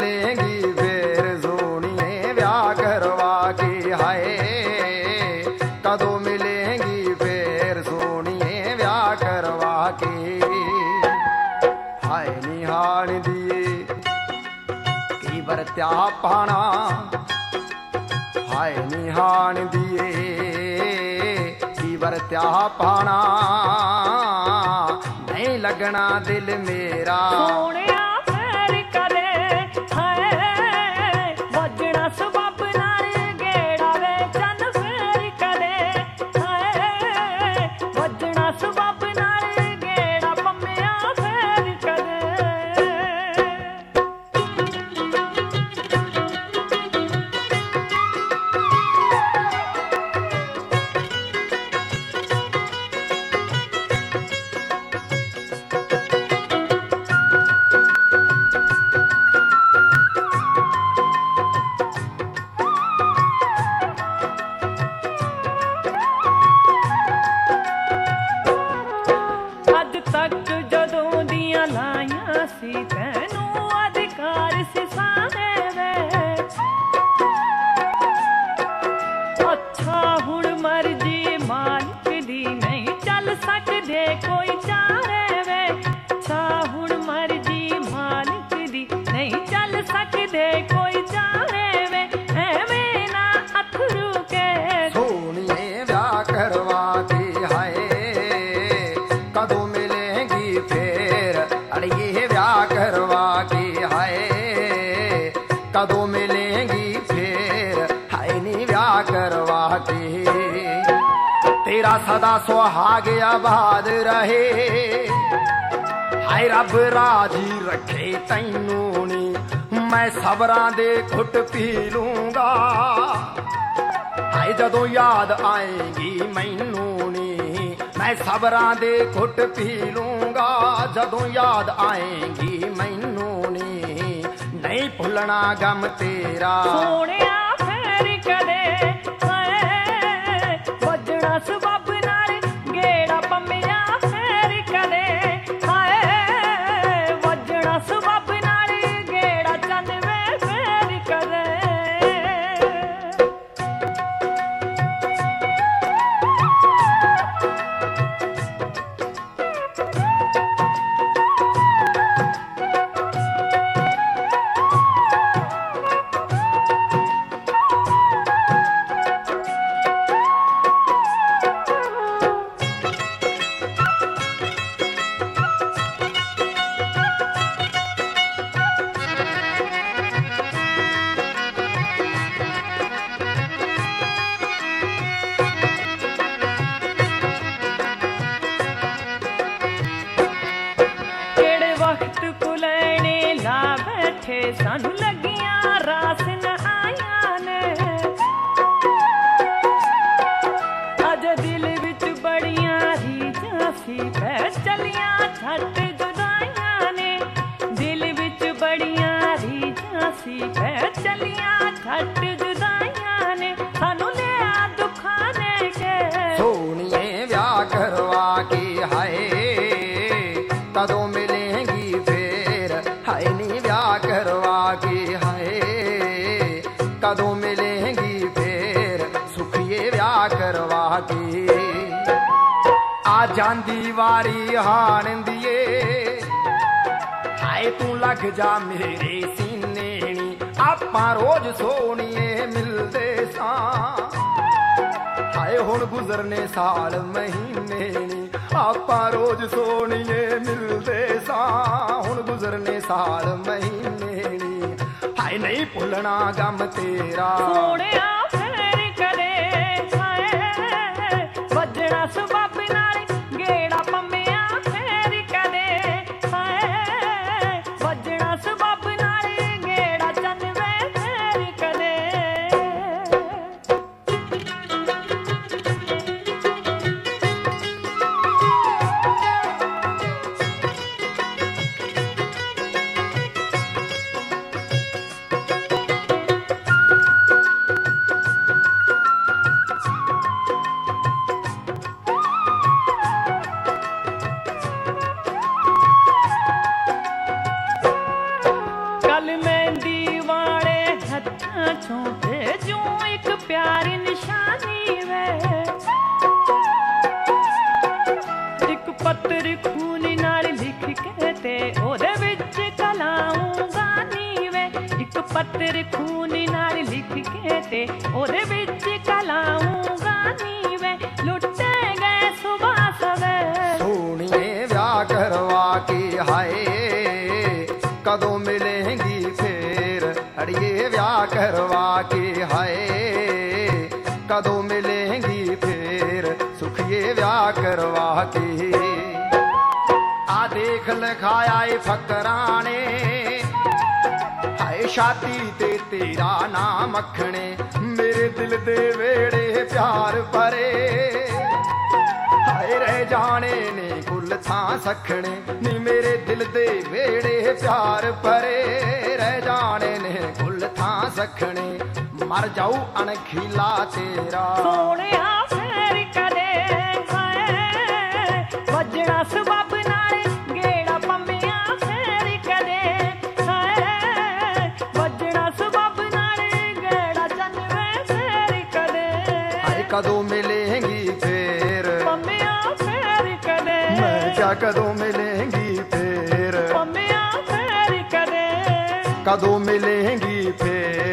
मिलेंगी फिर सोनिए ब्याह करवा के, हाय कदों मिलेंगी फिर सोनिए ब्याह करवा के। हाय निहाल दिए की बरत्या पाना, हाय निहाल दिए की बरत्या पाना, नहीं लगना दिल मेरा सोनिया फेर कदे, हाय वजना सबब नाल गेड़ा वे चन फेर कदे, हाय वजना सबब नाल गेड़ा पम्मिया फेर कदे। ਅੱਜ ਤੱਕ ਜਦੋਂ ਦੀਆਂ ਲਾਈਆਂ ਸੀ ਤੈਨੂੰ ਅਧਿਕਾਰ ਸੀ ਸਾਰੇ ਵੇ, ਅੱਛਾ ਹੁਣ ਮਰਜੀ ਮਾਲਕ ਦੀ ਨਹੀਂ ਚੱਲ ਸਕਦੇ ਕੋਈ ਚਾਰੇ ਵੇ, ਅੱਛਾ ਹੁਣ ਮਰਜੀ ਮਾਲਕ ਦੀ ਨਹੀਂ ਚੱਲ ਸਕਦੇ ਕੋਈ ਚਾਰੇ ਵੇ, ਐਵੇਂ ਨਾ ਅਥਰੂ ਕੇ सोनिए ब्याह करवा के, हाय कदों मिलेंगी फिर अड़िए ब्याह करवा के, हाय कदों मिलेंगी फिर, हाय नी ब्याह करवा के। तेरा सदा सुहाग आबाद रहे, हाय रब राजी रखे तैनू नी, मैं सबरां दे घुट पी लूंगा, हाय जदों याद आएगी मैनू नी, मैं सबरां दे घुट पी लूंगा, जदों याद आएगी मैनू नी, नहीं भुलना गम तेरा सोनिया फेर कदे, हाय वजना सबब नाल गेड़ा पम्मिया फेर कदे, हाय वजना सबब नाल गेड़ा चन वे फेर कदे। ਕਿਹੜੇ ਵਕਤ ਕੋ ਲੈਣੇ ਲਾ ਬੈਠੇ ਸਾਨੂੰ ਲੱਗੀਆਂ ਰਾਸ ਨ ਆਈਆਂ ਨੇ, ਅੱਜ ਦਿਲ ਵਿੱਚ ਬੜੀਆਂ ਰੀਝਾਂ ਸੀ ਪੈ ਚਲੀਆਂ ਛੱਟ ਜੁਦਾਈਆਂ ਨੇ, ਦਿਲ ਵਿੱਚ ਬੜੀਆਂ ਰੀਝਾਂ ਸੀ ਪੈ ਚਲੀਆਂ ਛੱਟ ਜੁਦਾਈਆਂ ਨੇ, ਸਾਨੂੰ ਲਿਆ ਦੁੱਖਾਂ ਨੇ ਕੇ सोनिए ब्याह करवा के, हाय कदों मिलेंगी फिर, हाय नी ब्याह करवा के, हाय कदों मिलेंगी फिर, सुखिए ब्याह करवा के। आ जांदी वारी हाण दिए, हाय तू लग जा मेरे सीने नी, आपां रोज सोनिए मिलदे सां, हाय हुण गुजरने साल महीने नी, आपां रोज सोनिए मिलदे सां, हुण गुजरने साल महीने नी, हाय नहीं भुलना गम तेरा सोनिया फेर कदे, हाय वजना सबब नाल गेड़ा पम्मिया फेर कदे, हाय वजना सबब नाल गेड़ा चन वे फेर कदे। ਅੱਖਾਂ ਚੋਂ ਭੇਜੂ ਇੱਕ ਪਿਆਰੀ ਨਿਸ਼ਾਨੀ ਵੇ। ਇੱਕ ਪੱਤਰ ਖੂਨ ਨਾਲ ਲਿਖ ਕੇ ਤੇ ਉਹਦੇ ਵਿੱਚ ਕਲਾਉਂਗਾ ਨੀ ਵੇ। ਇੱਕ ਪੱਤਰ ਖੂਨ ਨਾਲ ਲਿਖ ਕੇ ਤੇ ਉਹਦੇ ਵਿੱਚ ਕਲਾਉਂਗਾ ਨੀ ਵੇ। ਲੁੱਟੇ ਗਏ ਸੁਭਾ ਸਵੇ ਸੋਹਣੀਏ ਵਿਆਹ ਕਰਵਾ ਕੇ ਹਾਏ ਕਦੋਂ ਮਿਲੇਂਗੀ ਫੇਰ। ਅੜੀਏ ਵਿਆਹ ਕਰਵਾ ਕੇ ਹਾਏ ਕਦੋਂ ਮਿਲੇਂਗੀ ਫੇਰ। ਸੁਖੀਏ ਵਿਆਹ ਕਰਵਾ ਕੇ। ਆ ਦੇਖ ਲਿਖਾਇਆ ਏ ਫਕਰਾਂ ਨੇ ਹਾਏ ਛਾਤੀ ਤੇ ਤੇਰਾ ਨਾਮ ਅੱਖਣੇ। ਮੇਰੇ ਦਿਲ ਦੇ ਵੇੜੇ ਪਿਆਰ ਭਰੇ ਹਾਏ ਰਹਿ ਜਾਣੇ ਨੇ ਕੁੱਲ ਥਾਂ ਸਖਣੇ ਨੀ। ਮੇਰੇ ਦਿਲ ਦੇ ਵੇੜੇ ਪਿਆਰ ਭਰੇ ਰਹਿ ਜਾਣੇ ਨੇ ਕੁੱਲ ਥਾਂ ਸਖਣੇ। ਮਰ ਜਾਊ ਅਣਖੀਲਾ ਤੇਰਾ ਸੋਹਣਿਆ ਫੇਰ ਕਦੇ ਹਾਏ ਵੱਜਣਾ ਸਬੱਬ ਨਾਲ ਗੇੜਾ ਪੰਮਿਆ ਫੇਰ ਕਦੇ ਹਾਏ ਵੱਜਣਾ ਸਬੱਬ ਨਾਲ ਗੇੜਾ ਚੰਨਵੇ ਫੇਰ ਕਦੇ। ਹਾਏ ਕਦੋਂ ਮਿਲੇਂਗੀ ਫੇਰ ਪੰਮਿਆ ਫੇਰ ਕਦੇ। ਮੈਂ ਕਿਆ ਕਦੋਂ ਮਿਲੇਂਗੀ ਫੇਰ ਪੰਮਿਆ ਫੇਰ ਕਦੇ। ਕਦੋਂ ਮਿਲੇਂਗੀ ਫੇਰ।